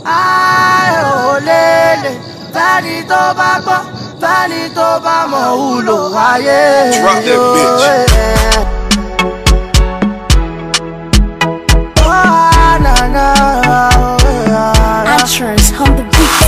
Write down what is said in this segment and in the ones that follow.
Ai olele, fẹ́ni tó bá gbọ́, fẹ́ni tó bá mọ̀ wúlò ayé. Drop that bitch. Actress on the beat.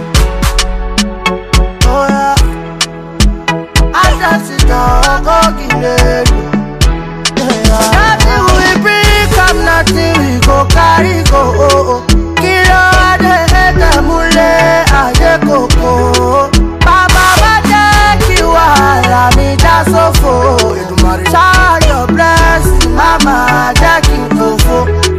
Oh yeah, I just sit down, go get it. Nothing we bring, come nothing we go carry go. Kilo ade ete mule aye koko. Baba baje kiwala mi da sofo. Shower your blessing, mama jackie kofo.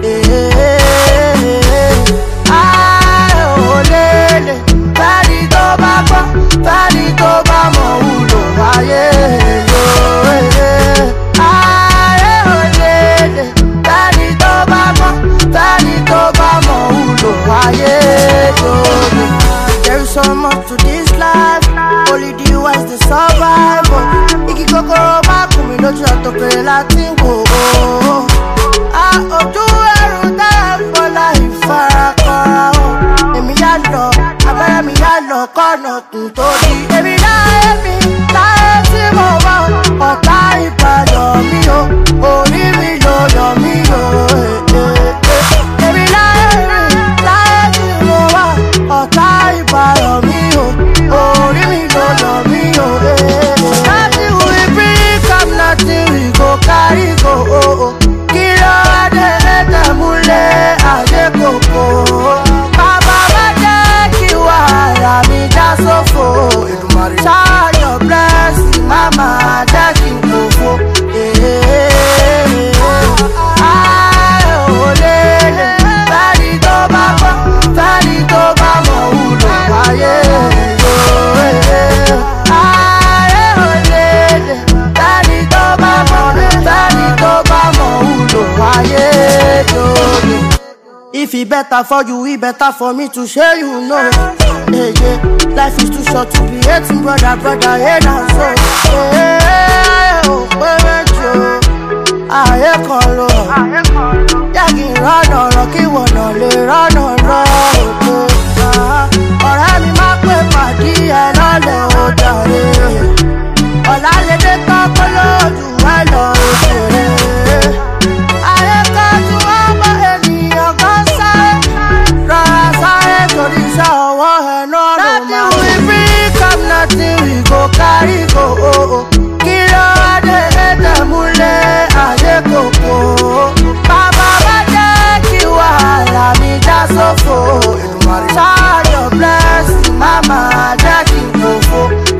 Ai olele, fẹ́ni tó bá gbọ́, fẹ́ni tó bá mọ̀ wúlò ayé. Ai olele, fẹ́ni tó bá gbọ́, fẹ́ni tó bá mọ̀ wúlò ayé. There is so much to this life, only the wise dey survive. Igi kokoro bá kùn mí lójú àtòkèrè láti wò ó. Ojú ẹrù dára fọlá ìfarakọra o. Èmi yá lọ, abẹ́rẹ́ mi yá lọ kọ́nà kùn tó di. Èmi láyé tí mo wá o. Ọ̀tá ìbàdàn mi o, orí mi ló yọ mí o. Èmi láyé tí mo wá o. Ọ̀tá ìbàdàn mi o, orí mi ló yọ mí o. Nothing we bring, come nothing we go carry go. Kilo ade ete mule aye koko. Baba baje kiwala mi da sofo. Shower your blessing, mama jackie kofo. Ai olele, fẹ́ni tó bá gbọ́, fẹ́ni tó bá mọ̀ wúlò ayé. Ai olele, fẹ́ni tó bá mọ̀, fẹ́ni tó bá mọ̀ wúlò ayé. If it better for you, it better for me to show you know. Hey, yeah. Life is too short to be hating, brother, head and soul. Hey, oh, wait, Joe. Aye, call on. Yagi run on, kí wọ́n náà lè run on road. Ọ̀rẹ́ mi máa pè pàdé ẹ̀ lọ́lẹ̀ ó jàre. Ọ̀la lè dé tán kó lójú ẹ̀ lọ òkèrè. Ayé kájú ọmọ ènìyàn kan sáré. Rọra sáré torí iṣẹ́ ọwọ́ ẹ̀ náà ló máa. Nothing we bring, come nothing we go carry go. Kilo ade ete mule aye koko. Baba baje kiwala mi da sofo. Shower your blessing, mama jackie kofo.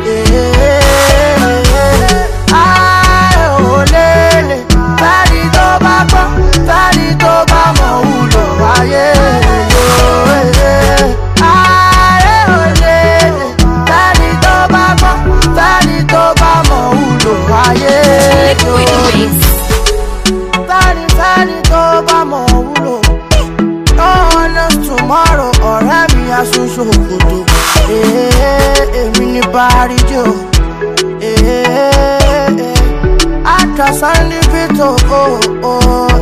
Ai olele, fẹ́ni tó bá gbọ́, fẹ́ni tó bá mọ̀ wúlò ayé. Ai olele, fẹ́ni tó bá gbọ́, fẹ́ni tó bá mọ̀ wúlò ayé. Fẹ́ni tó bá mọ̀ wúlò. No one knows tomorrow, ọ̀rẹ́ mi aṣoṣo òkòtò. Èmi ní Bàríjò. Àtàsán ní Bítò.